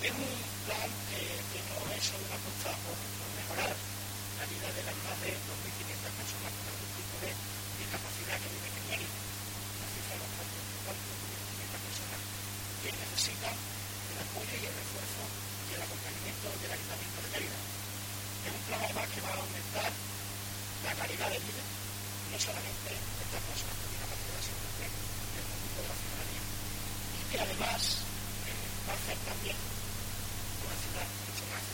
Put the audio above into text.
Es un plan que no es solo una apuesta por mejorar la vida de las más de 2.500 personas con algún tipo de discapacidad que viven en Mérida, una cifra bastante importante, 2.500 personas que necesitan el apoyo y el refuerzo y el acompañamiento del Ayuntamiento de Mérida. Es un plan además que va a aumentar la calidad de vida, no solamente de estas personas con discapacidad, sino también del conjunto de la ciudadanía. Y que además va a hacer también una ciudad mucho más